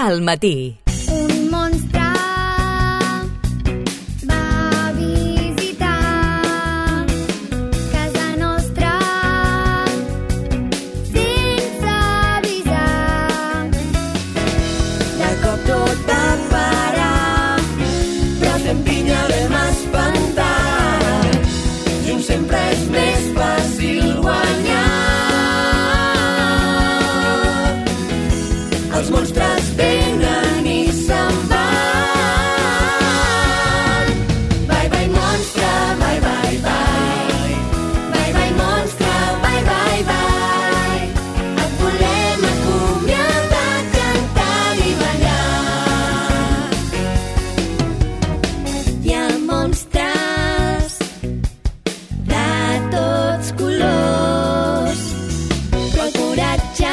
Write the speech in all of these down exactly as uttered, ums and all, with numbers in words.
al matí. Un monstre va visitar casa nostra sense avisar. De cop tot va parar, però fent pinya l'hem espantat. Junts sempre és més fàcil guanyar. Els monstres venen i se'n van. Bye, bye, monstre, bye, bye, bye. Bye, bye, monstre, bye, bye, bye. Et volem acomiadar cantant i ballant. Hi ha monstres de tots colors, però el coratge...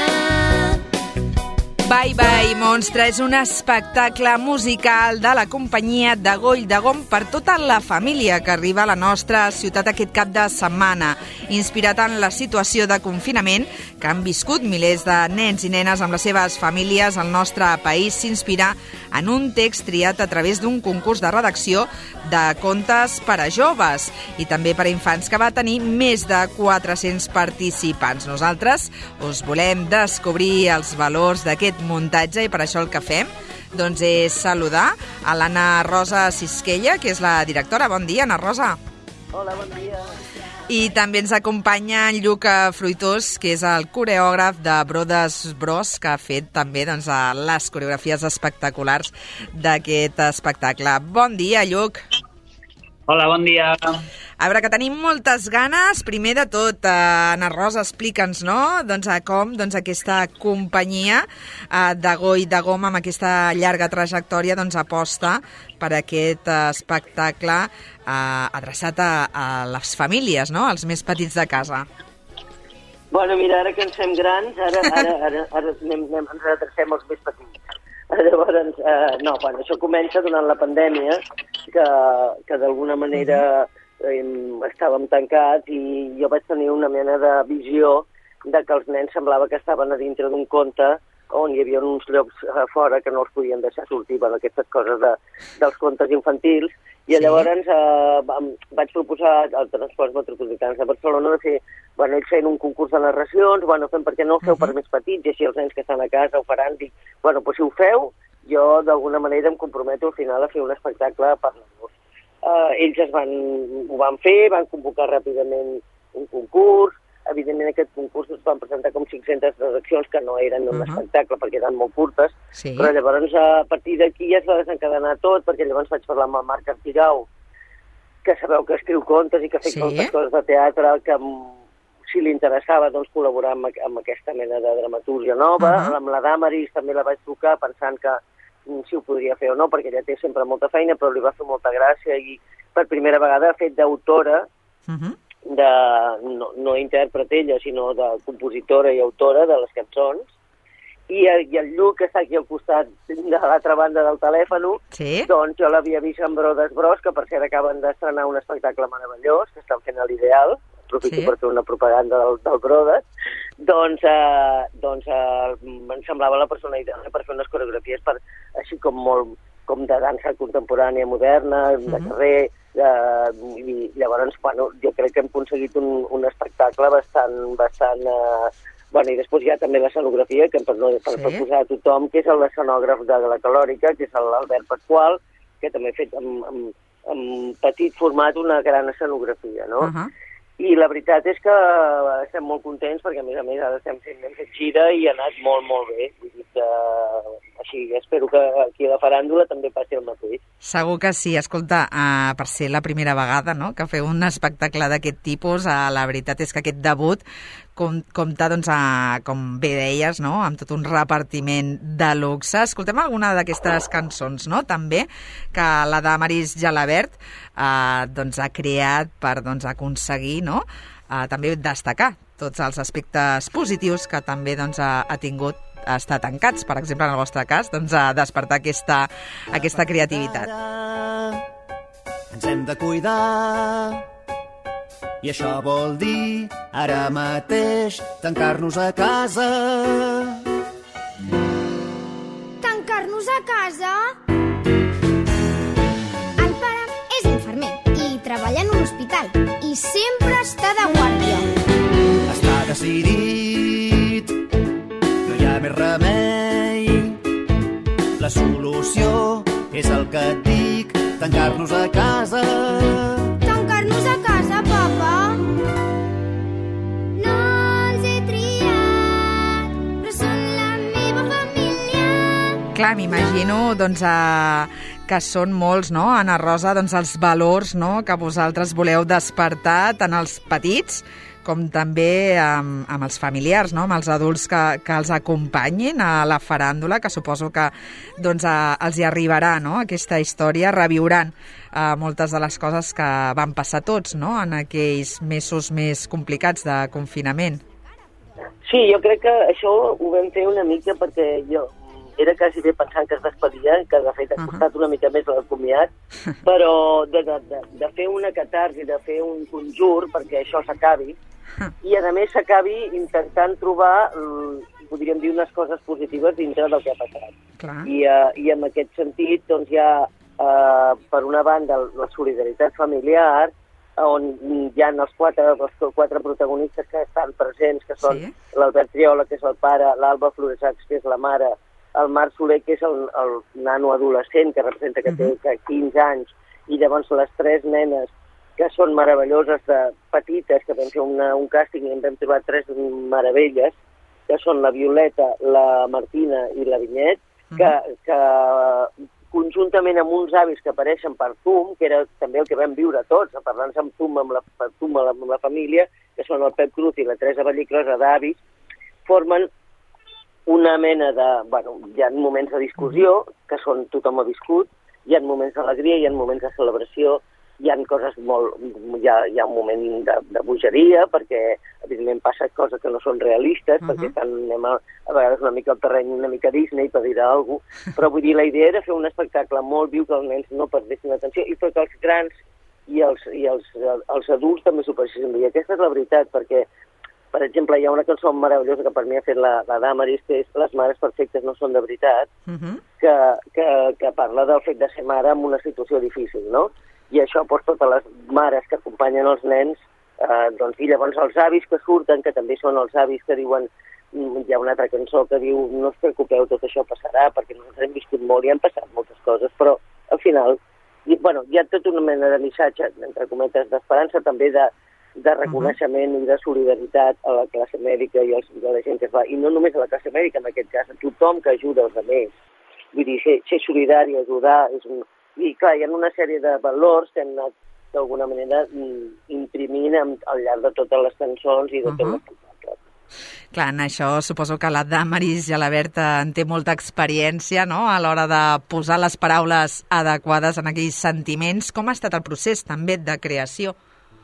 Bye Bye Monstre és un espectacle musical de la companyia de Goll de Gom per tota la família que arriba a la nostra ciutat aquest cap de setmana, inspirat en la situació de confinament que han viscut milers de nens i nenes amb les seves famílies al nostre país. S'inspira en un text triat a través d'un concurs de redacció de contes per a joves i també per a infants que va tenir més de quatre-cents participants. Nosaltres us volem descobrir els valors d'aquest muntatge i per això el que fem doncs és saludar a l'Anna Rosa Sisquella, que és la directora. Bon dia, Anna Rosa. Hola, bon dia. I també ens acompanya en Lluc Fruitós, que és el coreògraf de Brothers Bros, que ha fet també doncs, les coreografies espectaculars d'aquest espectacle. Bon dia, Lluc. Hola, bon dia. A veure, que tenim moltes ganes. Primer de tot, eh, Anna Rosa, explica'ns, no?, doncs, a com doncs, aquesta companyia eh, de Goll de Gom, amb aquesta llarga trajectòria, doncs, aposta per aquest eh, espectacle eh, adreçat a, a les famílies, no?, als més petits de casa. Bueno, mira, ara que ens fem grans, ara, ara, ara, ara anem, anem, ens adrecem als més petits. Llavors, eh, no, bueno, això comença durant la pandèmia, que, que d'alguna manera eh, estàvem tancats i jo vaig tenir una mena de visió de que els nens semblava que estaven a dintre d'un conte on hi havia uns llocs a fora que no els podien deixar sortir, bueno, aquestes coses de, dels contes infantils. I Sí. llavors eh, vaig proposar al Transports Metropolitans de Barcelona de fer, bueno, ells feien un concurs de narracions, bueno, fem perquè no ho feu uh -huh. per més petits, i així els nens que estan a casa ho faran, dic, bueno, doncs si ho feu, jo d'alguna manera em comprometo al final a fer un espectacle per nanos. Eh, ells es van, ho van fer, van convocar ràpidament un concurs, evidentment aquest concurs es van presentar com cinc-centes redaccions que no eren un uh -huh. espectacle perquè eren molt curtes, Sí. però llavors a partir d'aquí ja es va desencadenar tot, perquè llavors vaig parlar amb el Marc Artigau, que sabeu que escriu contes i que ha fet Sí. moltes coses de teatre, que si li interessava doncs, col·laborar amb, amb aquesta mena de dramatúrgia nova. Uh -huh. Amb la Damaris també la vaig trucar pensant que si ho podria fer o no, perquè ella té sempre molta feina, però li va fer molta gràcia i per primera vegada ha fet d'autora, Uh -huh. de, no, no intèrpret ella, sinó de compositora i autora de les cançons, i, i el Lluc, que està aquí al costat de l'altra banda del telèfon, Sí. doncs jo l'havia vist en Brothers Bros, que per cert acaben d'estrenar un espectacle meravellós, que estan fent a l'Ideal, aprofito Sí. per fer una propaganda del, del Brothers, doncs, eh, doncs eh, em semblava la persona ideal per fer unes coreografies per, així com molt com de dansa contemporània moderna, de Mhm. carrer, eh, i llavors, bueno, jo crec que hem aconseguit un, un espectacle bastant, bastant eh, bueno, i després hi ha també l'escenografia, que per, no, per, Sí. per posar a tothom, que és l'escenògraf de la Calòrica, que és l'Albert Pasqual, que també ha fet en, en, en petit format una gran escenografia, no? Uh -huh. I la veritat és que estem molt contents perquè, a més a més, ara estem fent, hem fet gira i ha anat molt, molt bé. Vull dir que, així, espero que aquí a la faràndula també passi el mateix. Segur que sí. Escolta, uh, per ser la primera vegada, no?, que feu un espectacle d'aquest tipus, uh, la veritat és que aquest debut com, compta, doncs, a, com bé deies, no?, amb tot un repartiment de luxe. Escoltem alguna d'aquestes cançons, no?, també, que la Damaris Gelabert uh, doncs, ha creat per doncs, aconseguir, no?, uh, també destacar tots els aspectes positius que també doncs, ha, ha tingut estar tancats, per exemple, en el vostre cas, doncs, a despertar aquesta, aquesta creativitat. Ens hem de cuidar i això vol dir ara mateix tancar-nos a casa. Tancar tancar-nos a casa? El pare és infermer i treballa en un hospital i sempre està de guàrdia. Està decidit, no hi ha més remei. La solució és el que et dic, tancar-nos a casa. Tancar-nos a casa, papa? No els he triat, però són la meva família. Clar, m'imagino doncs, eh, que són molts, no, Anna Rosa, doncs, els valors, no, que vosaltres voleu despertar tant als petits com també amb, amb els familiars, no? Amb els adults que, que els acompanyin a la faràndula, que suposo que doncs, a, els hi arribarà, no? Aquesta història, reviuran uh, moltes de les coses que van passar tots, no? En aquells mesos més complicats de confinament. Sí, jo crec que això ho vam fer una mica perquè jo era quasi bé pensant que es despedia, que de fet ha costat una mica més el comiat, però de, de, de, de fer una catarsi, de fer un conjur perquè això s'acabi, i a més s'acabi intentant trobar, podríem dir, unes coses positives dintre del que ha passat. Clar. I, uh, I en aquest sentit, doncs hi ha, uh, per una banda, la solidaritat familiar, on hi ha els quatre, els quatre protagonistes que estan presents, que són sí. l'Albert Triola, que és el pare, l'Alba Floresats, que és la mare, el Marc Soler, que és el, el nano adolescent, que representa que té que quinze anys, i llavors les tres nenes, que són meravelloses, de petites, que vam fer una, un càsting i en vam trobar tres meravelles, que són la Violeta, la Martina i la Vinyet, que, que conjuntament amb uns avis que apareixen per Zoom, que era també el que vam viure tots, parlant-se amb Zoom, amb la, per Zoom amb la, amb la família, que són el Pep Cruz i la Teresa Vallicrosa d'avis, formen una mena de... Bueno, hi ha moments de discussió, que són tothom ha viscut, hi ha moments d'alegria, hi ha moments de celebració, hi ha coses molt... Hi ha, hi ha un moment de, de bogeria, perquè evidentment passen coses que no són realistes, uh -huh. perquè estan, anem a, a vegades una mica al terreny, una mica Disney, per dir alguna cosa, però vull dir, la idea era fer un espectacle molt viu, que els nens no perdessin atenció, i perquè els grans i els, i els, els adults també s'ho passessin bé. I aquesta és la veritat, perquè per exemple, hi ha una cançó meravellosa que per mi ha fet la, la Damaris, que és Les mares perfectes no són de veritat, uh-huh. que, que, que parla del fet de ser mare en una situació difícil, no? I això, doncs, totes les mares que acompanyen els nens, eh, doncs, i llavors els avis que surten, que també són els avis que diuen, hi ha una altra cançó que diu, no us preocupeu, tot això passarà, perquè nosaltres hem viscut molt i han passat moltes coses, però al final, i, bueno, hi ha tota una mena de missatge, entre cometes, d'esperança, també de de reconeixement uh-huh. i de solidaritat a la classe mèdica i als, a la gent que es va, i no només a la classe mèdica, en aquest cas, a tothom que ajuda els altres. Vull dir, ser, ser solidari, ajudar, és un... I clar, hi ha una sèrie de valors que hem anat d'alguna manera imprimint al llarg de totes les cançons i de uh-huh. tot l'espectacle. Clar, en això suposo que la Damaris i la Berta en té molta experiència, no?, a l'hora de posar les paraules adequades en aquells sentiments. Com ha estat el procés també de creació?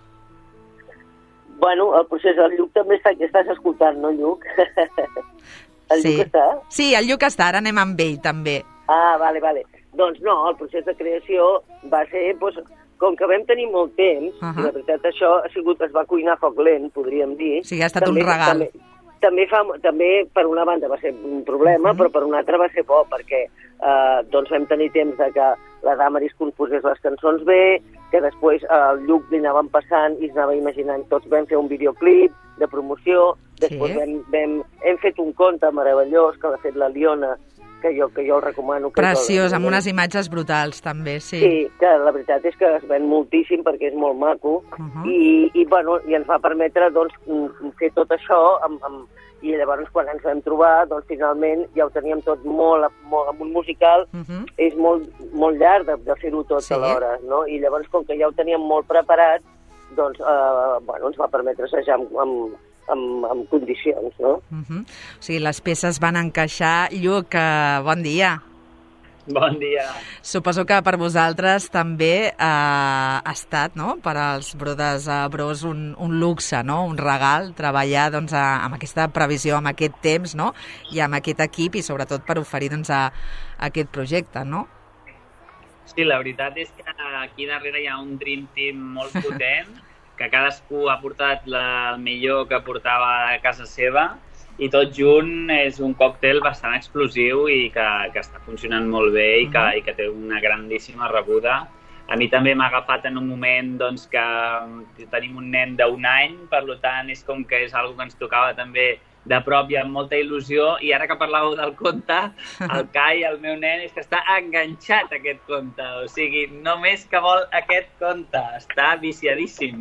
Bueno, el procés del Lluc també està, que estàs escoltant, no, Lluc? El sí. Lluc està? Sí, el Lluc està, ara anem amb ell, també. Ah, vale, vale. Doncs no, el procés de creació va ser, doncs, com que vam tenir molt temps, uh-huh. i la veritat això ha sigut, es va cuinar a foc lent, podríem dir. Sí, ha estat també, un regal. També, també, fa, també, per una banda, va ser un problema, uh-huh. però per una altra va ser bo, perquè eh, doncs vam tenir temps de que la Damaris composés les cançons bé, que després el Lluc li anaven passant i s'anava imaginant. Tots vam fer un videoclip de promoció, després sí. vam, vam, hem fet un conte meravellós que l'ha fet la Liona, que jo, que jo el recomano. Que preciós, amb unes imatges brutals també, sí. Sí, que la veritat és que es ven moltíssim perquè és molt maco, uh-huh. i, i, bueno, i ens va permetre doncs, fer tot això amb, amb, i llavors quan ens vam trobar, doncs finalment ja ho teníem tot molt, molt amb un musical, uh-huh. és molt, molt llarg de, de fer-ho tot sí. alhora, no? I llavors com que ja ho teníem molt preparat, doncs eh, bueno, ens va permetre assajar amb, amb, amb, amb condicions, no? Uh-huh. O sigui, les peces van encaixar. Lluc, eh, bon dia. Bon dia. Suposo que per vosaltres també eh, ha estat, no?, per als Brothers eh, Bros un, un luxe, no?, un regal, treballar doncs, a, amb aquesta previsió, amb aquest temps, no?, i amb aquest equip, i sobretot per oferir doncs, a, a aquest projecte, no? Sí, la veritat és que aquí darrere hi ha un dream team molt potent, que cadascú ha portat la, el millor que portava a casa seva, i tot junt és un còctel bastant explosiu i que, que està funcionant molt bé i que, i que té una grandíssima rebuda. A mi també m'ha agafat en un moment doncs, que tenim un nen d'un any, per tant és com que és una cosa que ens tocava també de prop i amb molta il·lusió, i ara que parlàveu del conte, el Kai, el meu nen, és que està enganxat a aquest conte, o sigui, només que vol aquest conte, està viciadíssim.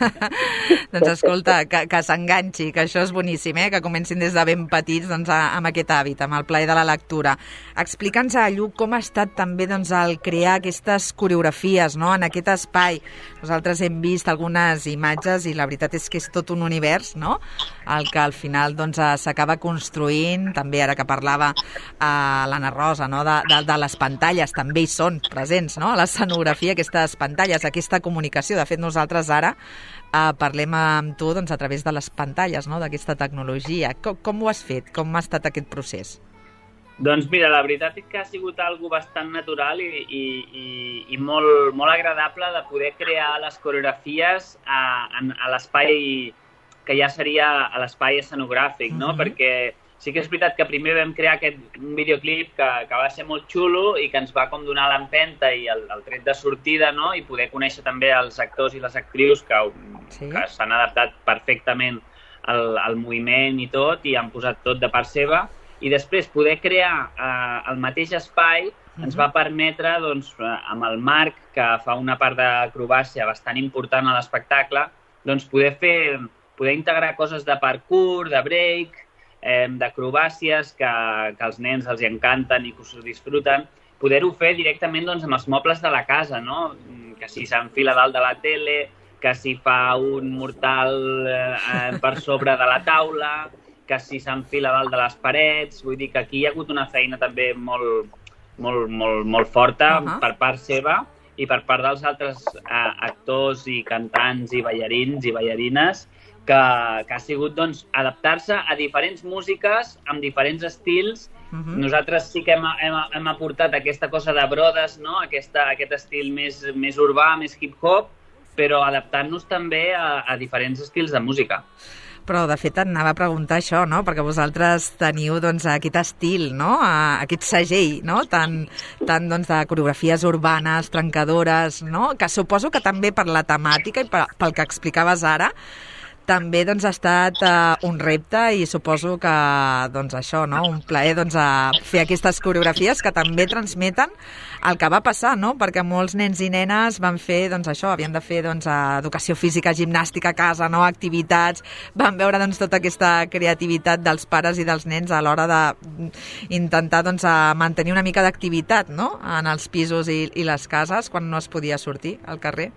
Doncs escolta, que, que s'enganxi, que això és boníssim, eh? Que comencin des de ben petits doncs, a, amb aquest hàbit, amb el plaer de la lectura. Explica'ns, Lluc, com ha estat també doncs, el crear aquestes coreografies, no?, en aquest espai. Nosaltres hem vist algunes imatges i la veritat és que és tot un univers, no?, el que al final doncs, s'acaba construint, també ara que parlava eh, l'Anna Rosa, no? de, de, de les pantalles, també hi són presents, no? A l'escenografia, aquestes pantalles, aquesta comunicació. De fet, nosaltres ara eh, parlem amb tu doncs, a través de les pantalles, no? D'aquesta tecnologia. Com, com ho has fet? Com ha estat aquest procés? Doncs mira, la veritat és que ha sigut algo bastant natural i, i, i, i molt, molt agradable de poder crear les coreografies a, a l'espai que ja seria a l'espai escenogràfic, no? Mm-hmm. Perquè sí que és veritat que primer vam crear aquest videoclip que, que va ser molt xulo i que ens va com donar l'empenta i el, el tret de sortida, no? I poder conèixer també els actors i les actrius que, sí. que s'han adaptat perfectament al, al moviment i tot, i han posat tot de part seva. I després poder crear eh, el mateix espai mm-hmm. ens va permetre, doncs, amb el Marc, que fa una part d'acrobàcia bastant important a l'espectacle, doncs poder fer poder integrar coses de parkour, de break, eh, d'acrobàcies que, que als nens els encanten i que us disfruten, poder-ho fer directament doncs, amb els mobles de la casa, no? Que si s'enfila dalt de la tele, que si fa un mortal eh, per sobre de la taula, que si s'enfila dalt de les parets. Vull dir que aquí hi ha hagut una feina també molt, molt, molt, molt forta uh-huh. per part seva i per part dels altres eh, actors i cantants i ballarins i ballarines, que, que ha sigut doncs, adaptar-se a diferents músiques, amb diferents estils. Uh-huh. Nosaltres sí que hem, hem, hem aportat aquesta cosa de brodes, no? Aquesta, aquest estil més, més urbà, més hip-hop, però adaptant-nos també a, a diferents estils de música. Però, de fet, anava a preguntar això, no? Perquè vosaltres teniu doncs, aquest estil, no? Aquest segell, no? Tant, tant doncs, de coreografies urbanes, trencadores, no? Que suposo que també per la temàtica i pel que explicaves ara, també doncs, ha estat uh, un repte i suposo que doncs, això, no? Un plaer doncs, a fer aquestes coreografies que també transmeten el que va passar, no? Perquè molts nens i nenes van fer doncs, això, havien de fer doncs, educació física, gimnàstica a casa, no? Activitats, van veure doncs, tota aquesta creativitat dels pares i dels nens a l'hora d'intentar doncs, mantenir una mica d'activitat, no? En els pisos i, i les cases quan no es podia sortir al carrer.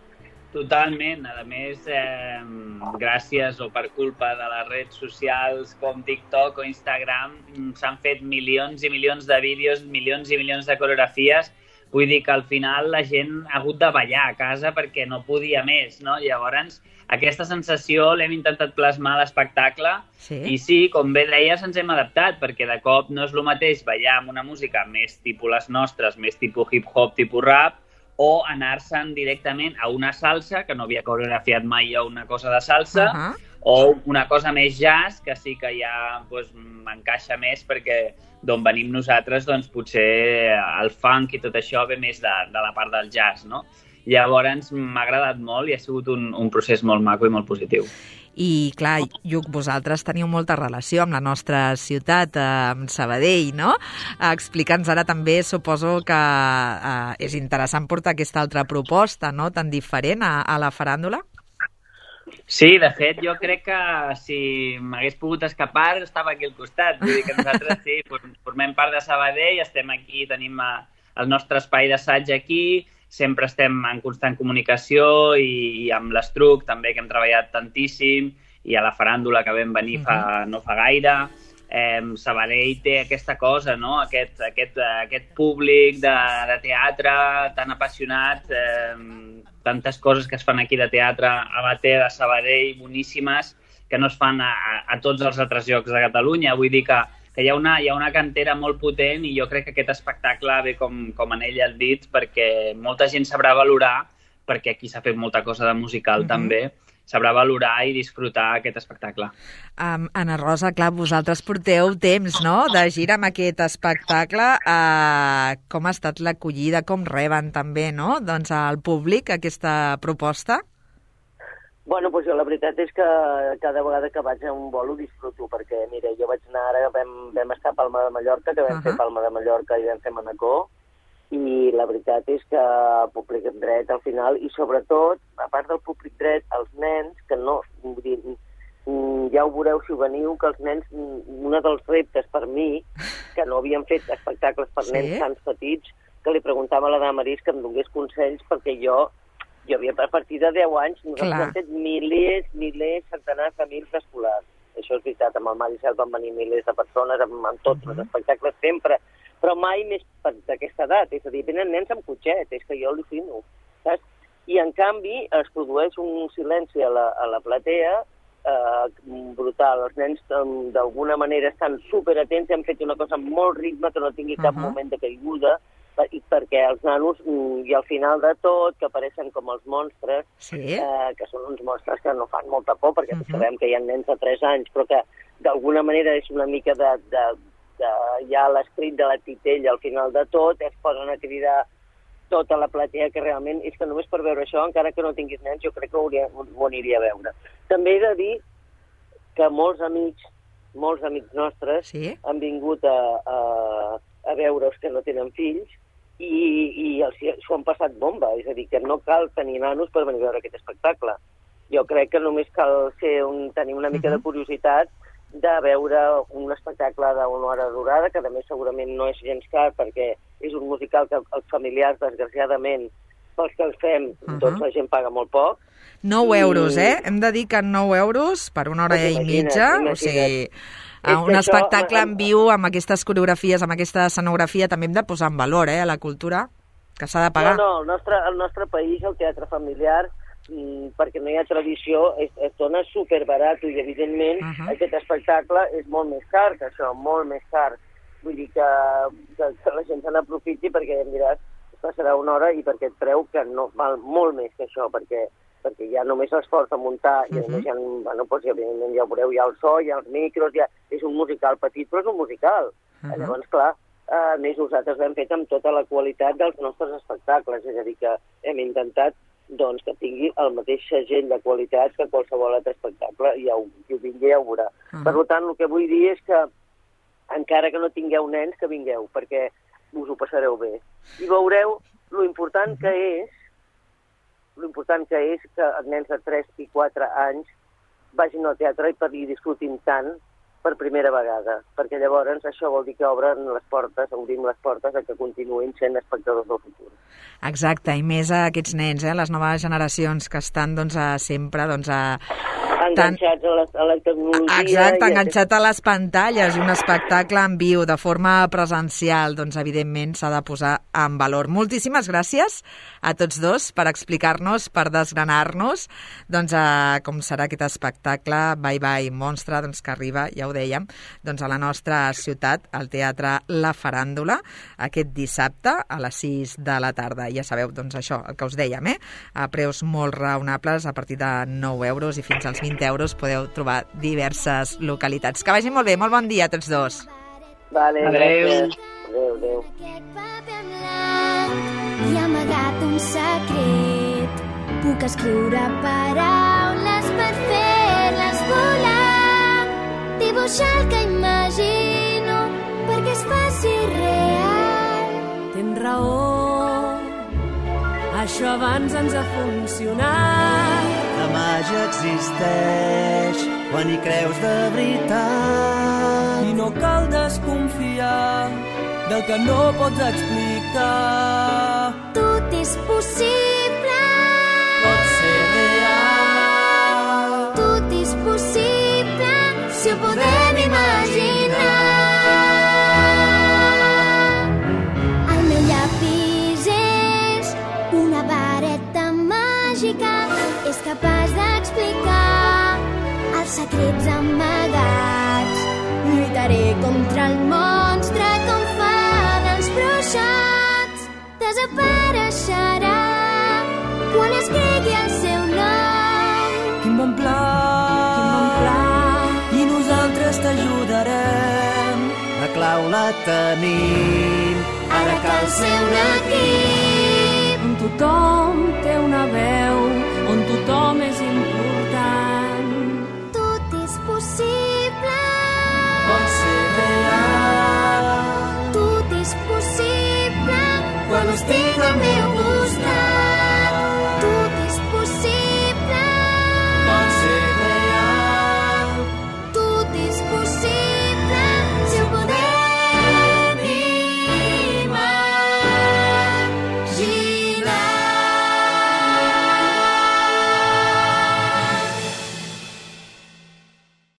Totalment. A més, eh, gràcies o per culpa de les redes socials com TikTok o Instagram, s'han fet milions i milions de vídeos, milions i milions de coreografies. Vull dir que al final la gent ha hagut de ballar a casa perquè no podia més, no? Llavors, aquesta sensació l'hem intentat plasmar a l'espectacle sí. I sí, com bé deies, ens hem adaptat perquè de cop no és el mateix ballar amb una música més tipus les nostres, més tipus hip-hop, tipus rap, o anar-se'n directament a una salsa, que no havia coreografiat mai a una cosa de salsa, uh-huh. o una cosa més jazz, que sí que ja doncs, m'encaixa més perquè d'on venim nosaltres, doncs potser el funk i tot això ve més de, de la part del jazz, no? Llavors m'ha agradat molt i ha sigut un, un procés molt maco i molt positiu. I, clar, Lluc, vosaltres teniu molta relació amb la nostra ciutat, amb Sabadell, no? Explica'ns ara també, suposo que eh, és interessant portar aquesta altra proposta, no?, tan diferent a, a la faràndula. Sí, de fet, jo crec que si m'hagués pogut escapar, estava aquí al costat. Vull dir que nosaltres sí, formem part de Sabadell, estem aquí, tenim el nostre espai d'assaig aquí, sempre estem en constant comunicació i, i amb l'Estruc també, que hem treballat tantíssim, i a la faràndula que vam venir fa, no fa gaire. Eh, Sabadell té aquesta cosa, no? Aquest, aquest, aquest públic de, de teatre tan apassionat, eh, tantes coses que es fan aquí de teatre amateur a Sabadell, boníssimes, que no es fan a, a, a tots els altres llocs de Catalunya. Vull dir que que hi ha, una, hi ha una cantera molt potent i jo crec que aquest espectacle ve com, com en ell el dit perquè molta gent sabrà valorar, perquè aquí s'ha fet molta cosa de musical uh-huh. també, sabrà valorar i disfrutar aquest espectacle. Um, Anna Rosa, clar, vosaltres porteu temps, no?, de gira amb aquest espectacle. Uh, com ha estat l'acollida, com reben també, no?, doncs al públic aquesta proposta? Bueno, doncs jo la veritat és que cada vegada que vaig a un bolo disfruto, perquè, mira, jo vaig anar ara, vam, vam estar a Palma de Mallorca, que vam uh-huh. fer Palma de Mallorca i vam fer Manacor, i la veritat és que públic dret al final, i sobretot, a part del públic dret, els nens, que no, vull dir, ja ho veureu si ho veniu, que els nens, un dels reptes per mi, que no havien fet espectacles per sí? nens tan petits, que li preguntava a la Damaris que em donés consells, perquè jo, jo havia a partir de deu anys, nosaltres hem fet milers, milers, centenars de mils escolars. Això és veritat, amb el Maricel van venir milers de persones, amb, amb tots uh-huh. els espectacles sempre, però mai més d'aquesta edat, és a dir, venen nens amb cotxet, és que jo al·lucino, saps? I en canvi es produeix un silenci a la, a la platea eh, brutal. Els nens d'alguna manera estan superatents i han fet una cosa amb molt ritme, que no tingui cap uh-huh. moment de caiguda, i perquè els nanos, i al final de tot, que apareixen com els monstres, sí? eh, que són uns monstres que no fan molta por, perquè uh-huh. sabem que hi ha nens de tres anys, però que d'alguna manera és una mica de... de hi ha l'esperit de la titella al final de tot, es posen a cridar tota la platea, que realment és que només per veure això, encara que no tinguis nens, jo crec que ho, hauria, ho aniria a veure. També he de dir que molts amics, molts amics nostres sí? han vingut a, a, a veure's que no tenen fills i, i els, s'ho han passat bomba, és a dir, que no cal tenir nanos per venir a veure aquest espectacle. Jo crec que només cal ser un, tenir una mica uh-huh. de curiositat de veure un espectacle d'una hora durada, que a més segurament no és gens car, perquè és un musical que els familiars, desgraciadament, pels que els fem, uh-huh. doncs la gent paga molt poc. nou euros, eh? Hem de dir que nou euros per una hora i mitja, o sigui, un espectacle en viu amb aquestes coreografies, amb aquesta escenografia, també hem de posar en valor, eh, a la cultura, que s'ha de pagar. No, no, el nostre, el nostre país, el teatre familiar, perquè no hi ha tradició, es, es dona superbarat i, evidentment, uh-huh. aquest espectacle és molt més car que això, molt més car. Vull dir que, que, que la gent se n'aprofiti, perquè em diràs, passarà una hora i perquè et preu que no val molt més que això, perquè, perquè ja només l'esforç de muntar, uh-huh. i només hi ha, bueno, doncs, ja, ja ho veureu, hi ha el so, hi ha els micros, ja, és un musical petit, però és un musical. Uh-huh. Llavors, clar, a més nosaltres l'hem fet amb tota la qualitat dels nostres espectacles, és a dir, que hem intentat doncs que tingui el mateix segell de qualitat que qualsevol altre espectacle, i ja ho, ho vingui a veure. Uh-huh. Per tant, el que vull dir és que, encara que no tingueu nens, que vingueu, perquè us ho passareu bé. I veureu lo important uh-huh. que és, lo important que és que els nens de tres i quatre anys vagin al teatre i per hi disfrutin tant per primera vegada, perquè llavors això vol dir que obren les portes, obrim les portes a que continuïn sent espectadors del futur. Exacte, i més a aquests nens, eh, les noves generacions que estan doncs, a, sempre doncs, a... enganxats a la, a la tecnologia. Exacte, enganxat a les pantalles, i un espectacle en viu, de forma presencial, doncs evidentment s'ha de posar en valor. Moltíssimes gràcies a tots dos per explicar-nos, per desgranar-nos doncs, a com serà aquest espectacle Bye Bye Monstre, doncs, que arriba, ja ho dèiem, doncs, a la nostra ciutat, al Teatre La Faràndula, aquest dissabte a les sis de la tarda. Ja sabeu, doncs, això, el que us dèiem, eh? A preus molt raonables, a partir de nou euros i fins als vint euros podeu trobar diverses localitats. Que vagi molt bé, molt bon dia a tots dos. Vale, adéu. Adéu, adéu. I amagat un secret, puc escriure paraules per fer-les volar, dibuixar el que imagino perquè es faci real. Tens raó, això abans ens ha funcionat. La màgia existeix quan hi creus de veritat. I no cal desconfiar del que no pots explicar. Tot és possible. Pot ser real. Tot és possible si ho podem imaginar. El meu llapis és una vareta màgica, és capaç d'explicar els secrets amagats. Lluitaré contra el monstre com fan els bruixots. Desapareixerà quan escrigui el seu nom. Quin bon pla, quin bon pla. I nosaltres t'ajudarem. La clau la tenim, Ara cal ser un equip on tothom té una veu, on tothom és important. Tot és possible